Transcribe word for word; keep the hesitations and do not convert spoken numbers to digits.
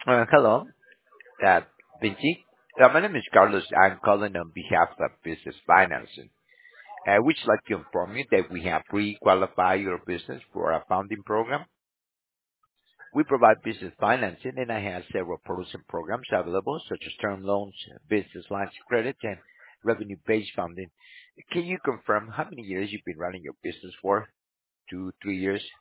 Uh, hello, uh, Vinci. Uh, my name is Carlos. I'm calling on behalf of Business Financing. I would like to inform you that we have pre-qualified your business for a funding program. We provide business financing, and I have several products and programs available, such as term loans, business lines of credit, and revenue-based funding. Can you confirm how many years you've been running your business for? Two, three years?